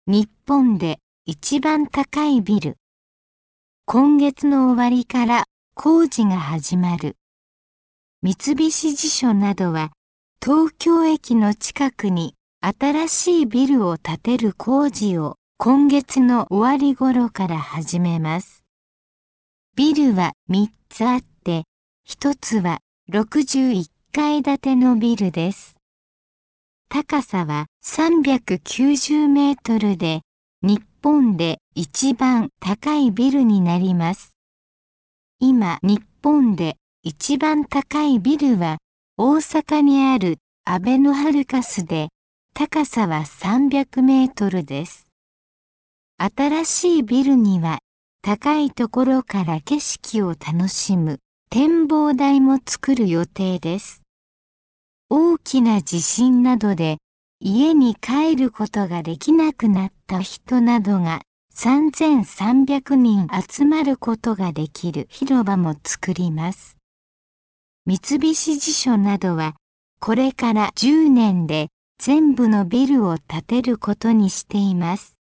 日本で一番高いビル。今月の終わりから工事が始まる。三菱地所などは東京駅の近くに新しいビルを建てる工事を今月の終わり頃から始めます。ビルは3つあって、1つは61階建てのビルです。高さは390メートルで、日本で一番高いビルになります。今、日本で一番高いビルは、大阪にあるあべのハルカスで、高さは300メートルです。新しいビルには、高いところから景色を楽しむ展望台も作る予定です。大きな地震などで家に帰ることができなくなった人などが3300人集まることができる広場も作ります。三菱地所などはこれから10年で全部のビルを建てることにしています。